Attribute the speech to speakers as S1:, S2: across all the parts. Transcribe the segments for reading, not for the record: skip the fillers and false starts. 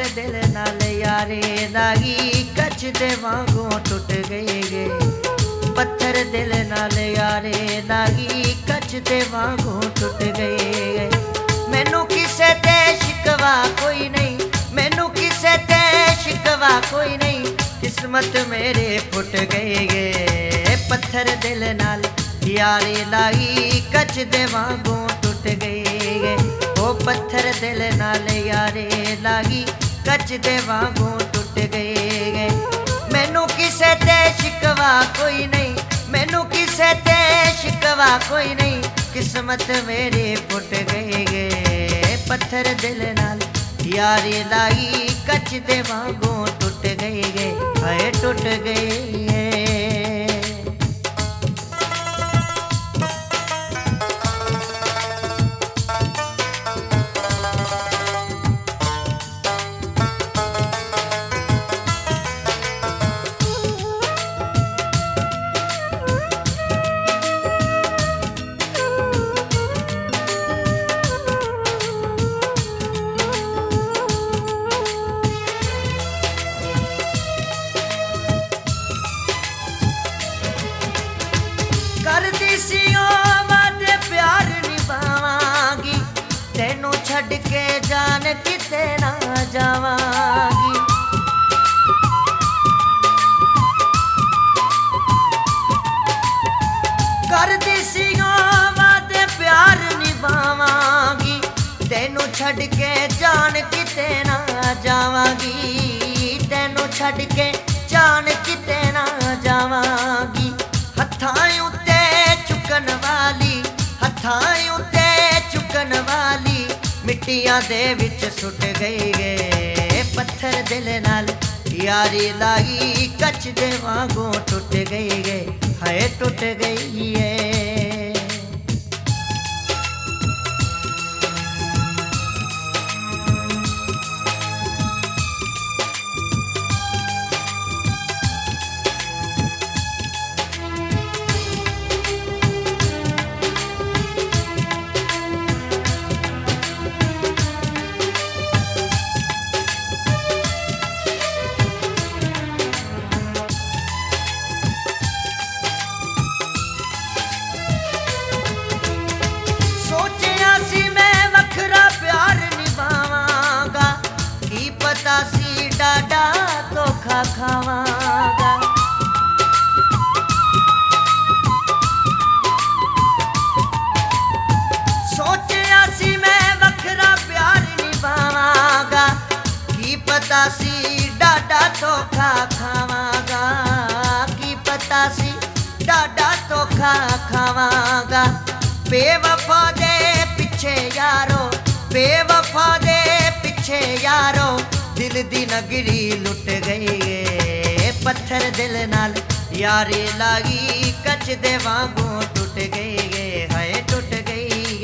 S1: दिल नाल यारे लागी कच दे वांगू टुट गए पत्थर दिल नाल यारे लागी कच दे वांगू टुट गए मैनू किसे ते शिकवा कोई नहीं मैनू किसे ते शिकवा कोई नहीं किस्मत मेरे फुट गए पत्थर दिल नाल यारे लागी कच दे वांगू टुट गए ओ पत्थर दिल नाल यारे लागी कच दे वांगू टुट गए मैनू किसे ते शिकवा कोई नहीं मैनू किसे ते शिकवा कोई नहीं किस्मत मेरे फुट गए पत्थर दिल नाल यारे लागी कच दे वांगू टुट गए हाय टुट गए करदी सी वादे प्यार निभावांगी तेनू छड़ के जान किते ना जावांगी करदी सी वादे प्यार निभावांगी तेनू छड़ के जान किते ना जावांगी तेनू छड़ के जान किते ना जावांगी हत्थां उत्ते चुकन वाली हत्थां उत्ते चुकन वाली मिट्टियां दे विच सुट गए पत्थर दिल नाल यारी लागी कच दे वांगू टुट गए हाय टुट गई है डाडा धोखा खावांगा सोचिया सी मैं वखरा प्यार निभावांगा की पता सी डाडा धोखा खावांगा की पता सी डाडा धोखा खावांगा बेवफा दे पिछे यारो बेवफा दे पिछे यारो दिल दी नगरी लुट गई पत्थर दिल नाल यारे लागी कच दे वांगू टुट गए हाय टुट गई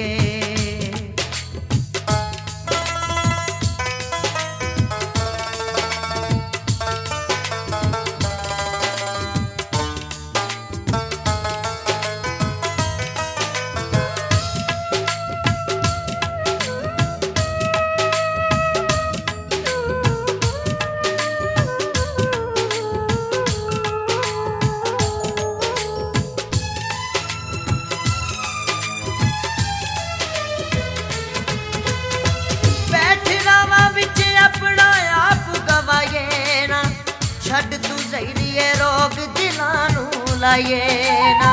S1: छड़ तू जहरीए रोग दिलानू लाए ना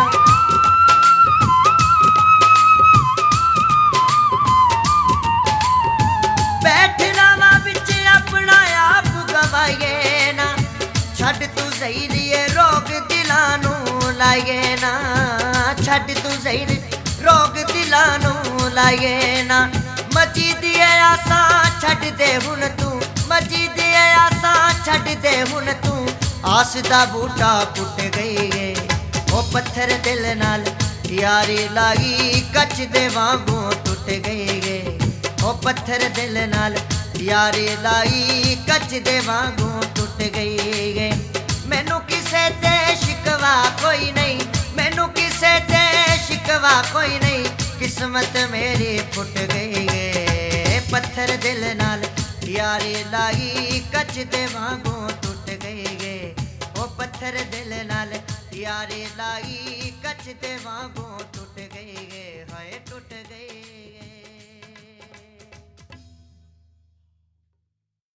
S1: बैठना वा बिच अपना आप गवाए ना छड़ तू जहरीए रोग दिलानू लाए ना छड़ तू जहरी रोग दिलानू लाए ना मची दिए आसा छड़ दे हुन तू मची दिए आसा छड़ दे हुन तू आस दा बूटा पुट गए ओ पत्थर दिल नाल यारी लागी कच दे वांगू टुट गए ओ पत्थर दिल नाल यारी लाई कच दे वांगू टुट गए मैनू किसे ते शिकवा कोई नहीं मैनू किसे ते शिकवा कोई नहीं किस्मत मेरी फुट गई पत्थर दिल नाल यारी लागी कच दे वांगू टुट गए ओ पत्थर दिल नाल यारी लागी कच दे वांगू टुट गए।